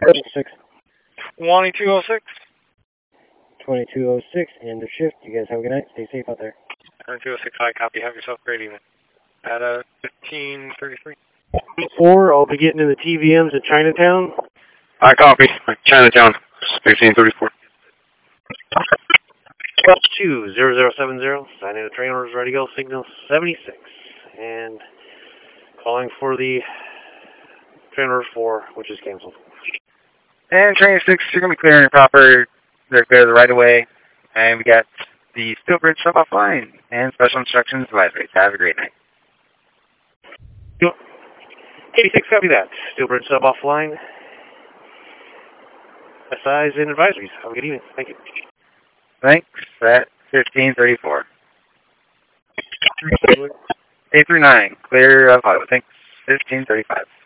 6. 2206. 2206, end of shift. You guys have a good night. Stay safe out there. 2206, I copy. Have yourself a great evening. At 1533. 4, I'll be getting in the TVMs at Chinatown. I copy. Chinatown, 1534. 20070, signing the train orders ready to go, signal 76. And calling for the train order 4, which is canceled. And train 6, you're going to be clearing proper. They're clear the right of way. And we got the Steel Bridge sub offline and special instructions advisory. Have a great night. 86, copy that. Steel Bridge sub offline. SIs and advisories. Have a good evening. Thank you. Thanks. At 1534. 8 through 9, clear of highway. Thanks. 1535.